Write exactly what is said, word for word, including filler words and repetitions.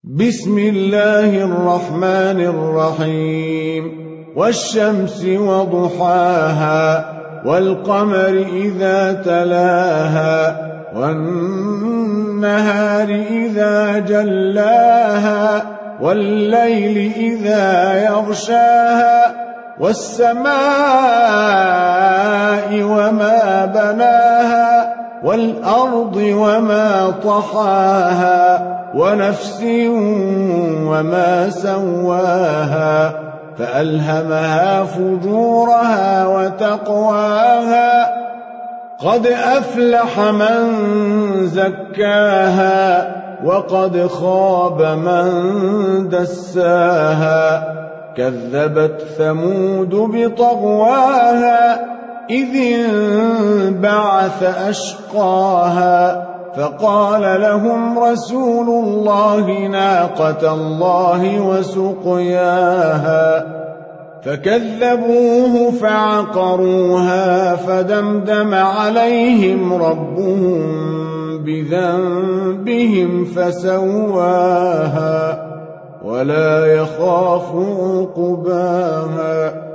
بسم الله الرحمن الرحيم والشمس وضحاها والقمر إذا تلاها والنهار إذا جلاها والليل إذا يغشاها والسماء وما بناها والأرض وما طحاها ونفس وما سواها فألهمها فجورها وتقواها قد أفلح من زكاها وقد خاب من دساها كذبت ثمود بطغواها إذ انبعث أشقاها فقال لهم رسول الله ناقة الله وسقياها فكذبوه فعقروها فدمدم عليهم ربهم بذنبهم فسواها ولا يخاف عقباها.